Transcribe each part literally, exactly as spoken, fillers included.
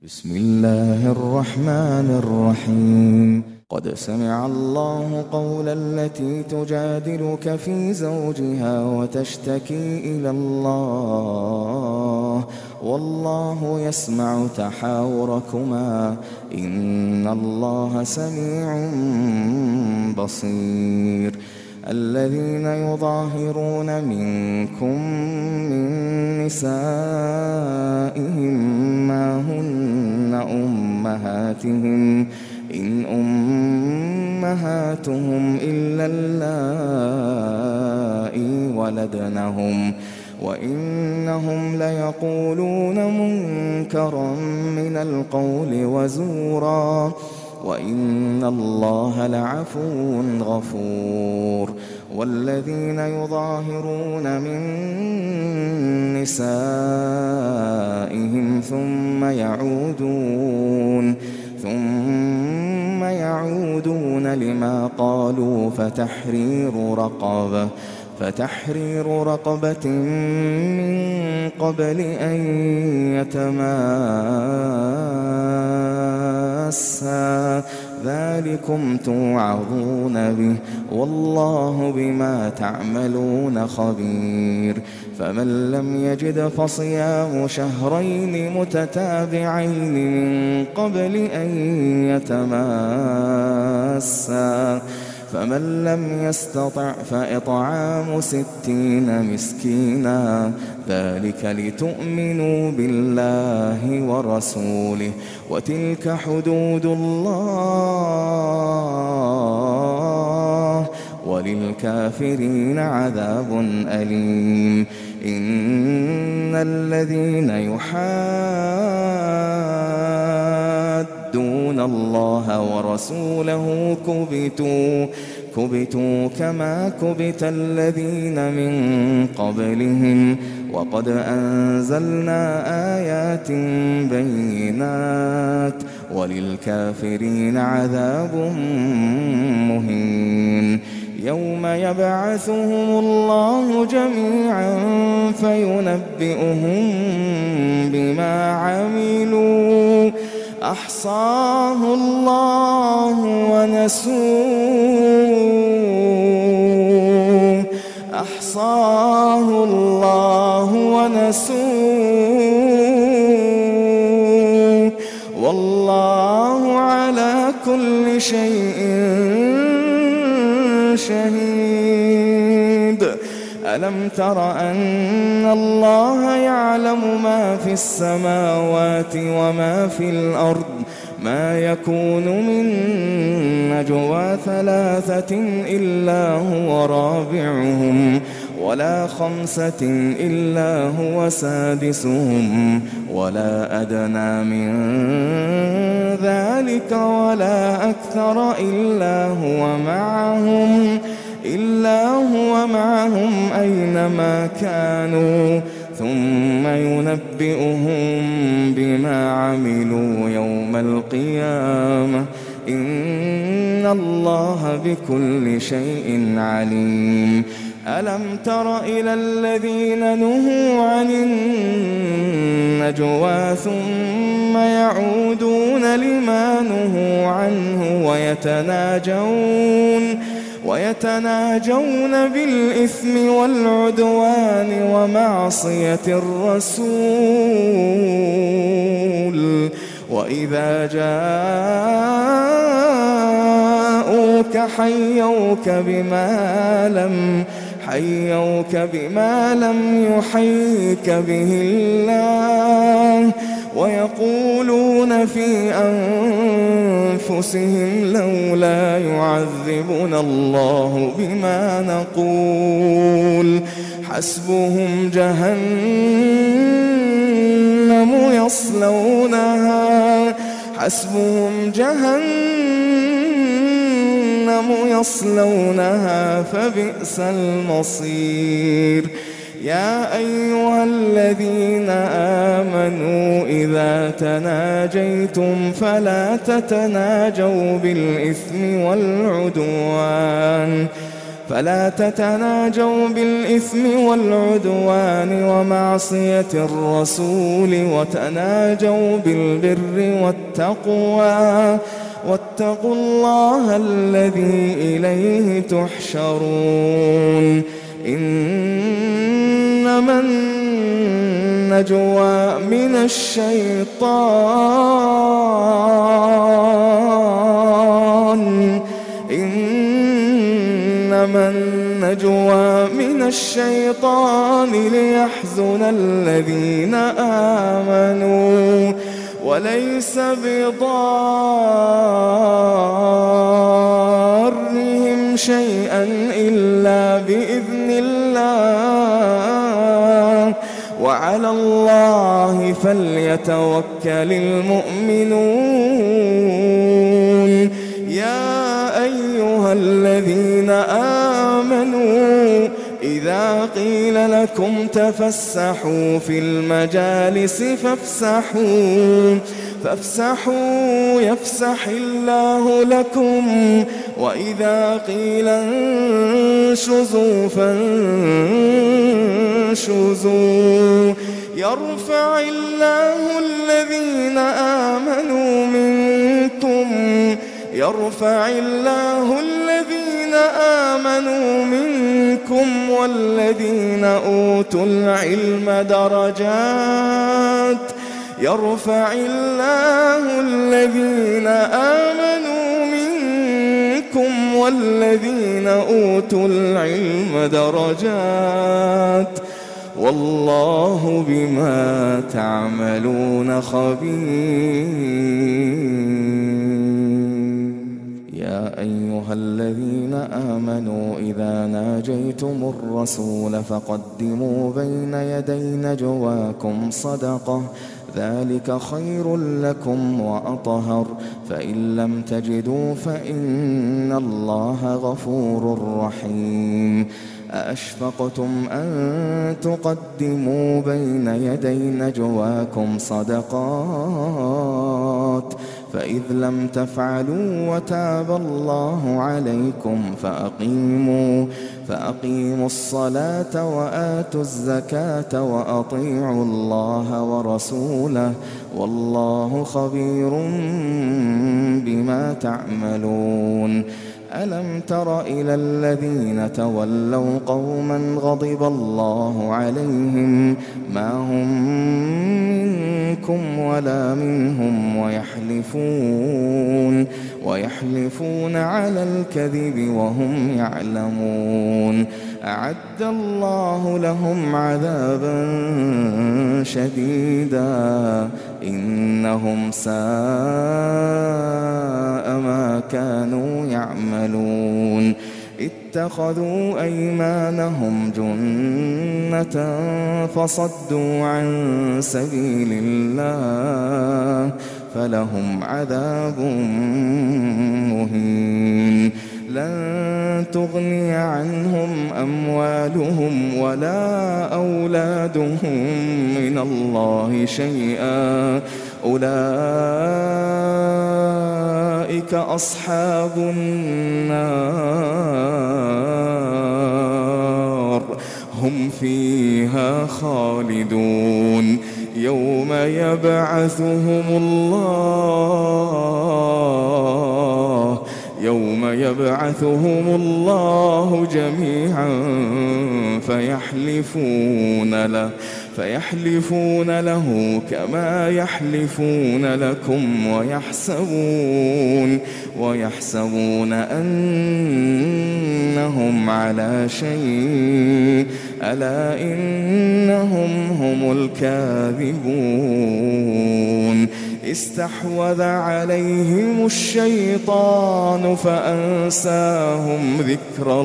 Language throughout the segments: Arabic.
بسم الله الرحمن الرحيم. قد سمع الله قول التي تجادلك في زوجها وتشتكي إلى الله والله يسمع تحاوركما إن الله سميع بصير. الذين يظاهرون منكم من نسائهم ما هن أمهاتهم إن أمهاتهم إلا اللائي ولدنهم وإنهم ليقولون منكرا من القول وزورا وإن الله لعفو غفور. والذين يظاهرون من نسائهم ثم يعودون ثم يعودون لما قالوا فتحرير رقبة فتحرير رقبة من قبل أن يتماسا ذلكم توعظون به والله بما تعملون خبير. فمن لم يجد فصيام شهرين متتابعين من قبل أن يتماسا فمن لم يستطع فإطعام ستين مسكينا ذلك لتؤمنوا بالله ورسوله وتلك حدود الله وللكافرين عذاب أليم. إن الذين يحادون الله ورسوله كبتوا كبتوا كما كبت الذين من قبلهم وقد أنزلنا آيات بينات وللكافرين عذاب مهين. يوم يبعثهم الله جميعا فينبئهم بما عملوا أحصاه الله ونسوه أحصاه الله ونسوه والله على كل شيء شهيد. ألم تر أن الله يعلم ما في السماوات وما في الأرض ما يكون من نجوى ثلاثة إلا هو رابعهم ولا خمسة إلا هو سادسهم ولا أدنى من ذلك ولا أكثر إلا هو معهم إلا هو معهم أينما كانوا ثم ينبئهم بما عملوا يوم القيامة إن الله بكل شيء عليم. ألم تر إلى الذين نهوا عن النجوى ثم يعودون لما نهوا عنه ويتناجون ويتناجون بالإثم والعدوان ومعصية الرسول وإذا جاءوك حيوك بما لم حيوك بما لم يحيك به الله ويقولون في أنفسهم لولا يعذبنا الله بما نقول حسبهم جهنم يصلونها حسبهم جهنم يصلونها فبئس المصير. يا أيها الذين آمنوا إذا تناجيتم فلا تتناجوا بالإثم والعدوان فلا تتناجوا بالإثم والعدوان ومعصية الرسول وتناجوا بالبر والتقوى واتقوا الله الذي إليه تحشرون إنما النجوى من الشيطان إنما النجوى من الشيطان ليحزن الذين آمنوا وليس بضارهم شيئا إلا بإذن الله وعلى الله فليتوكل المؤمنون يا أيها الذين آمنوا إذا قيل لكم تفسحوا في المجالس فافسحوا فافسحوا يفسح الله لكم وإذا قيل انشزوا فانشزوا يرفع الله الذين آمنوا منكم يرفع الله الذين آمنوا منكم والذين أوتوا العلم درجات يرفع الله الذين آمنوا منكم والذين أوتوا العلم درجات والله بما تعملون خبير. يا أيها الذين آمنوا إذا ناجيتم الرسول فقدموا بين يدي نجواكم صدقة ذلك خير لكم وأطهر فإن لم تجدوا فإن الله غفور رحيم. أأشفقتم أن تقدموا بين يدي نجواكم صدقات فإذ لم تفعلوا وتاب الله عليكم فأقيموا فأقيموا الصلاة وآتوا الزكاة وأطيعوا الله ورسوله والله خبير بما تعملون. ألم تر إلى الذين تولوا قوما غضب الله عليهم ما هم منكم ولا منهم ويحلفون ويحلفون على الكذب وهم يعلمون أعد الله لهم عذابا شديدا إنهم ساء ما كانوا يعملون. اتخذوا أيمانهم جنة فصدوا عن سبيل الله فلهم عذاب مهين. لن تغني عنهم أموالهم ولا أولادهم من الله شيئا أولئك أصحاب النار هم فيها خالدون. يوم يبعثهم الله يوم يبعثهم الله جميعا فيحلفون له فيحلفون له كما يحلفون لكم ويحسبون ويحسبون أنهم على شيء ألا إنهم هم الكاذبون. استحوذ عليهم الشيطان فأنساهم ذكر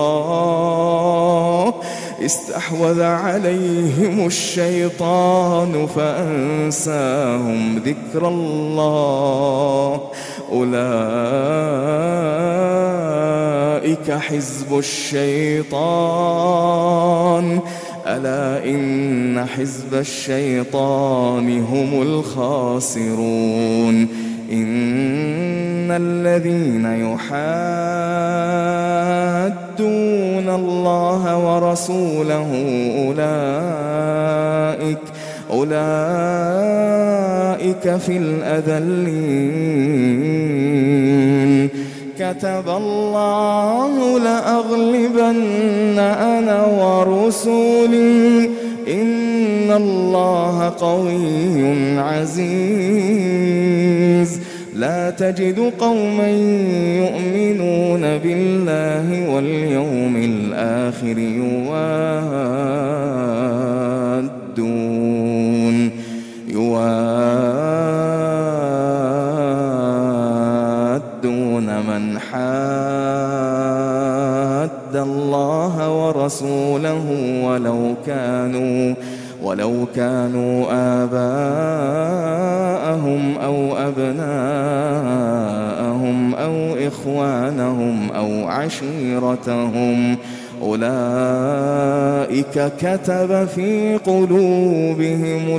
الله استحوذ عليهم الشيطان فأنساهم ذكر الله أولئك حزب الشيطان ألا إن حزب الشيطان هم الخاسرون. إن الذين يحادون يحادون الله ورسوله أولئك أولئك في الأذلين كتب الله لأغلبن أنا ورسلي إن الله قوي عزيز لا تجد قوما يؤمنون بالله واليوم الآخر يوادون يوادون من حاد الله ورسوله ولو كانوا ولو كانوا آباءهم أو أبناءهم أو إخوانهم أو عشيرتهم أولئك كتب في قلوبهم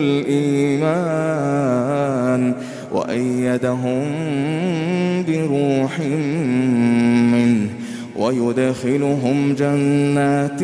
الإيمان وأيدهم بروح منه ويدخلهم جنات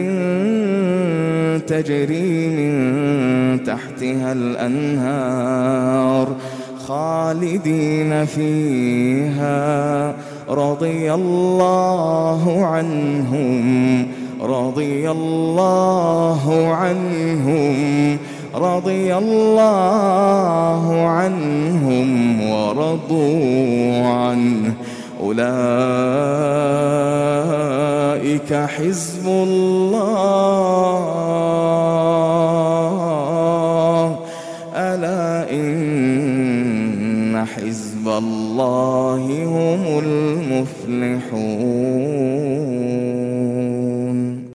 تجري من تحتها الأنهار خالدين فيها رضي الله عنهم رضي الله عنهم رضي الله عنهم ورضوا عنه أولئك حزب الله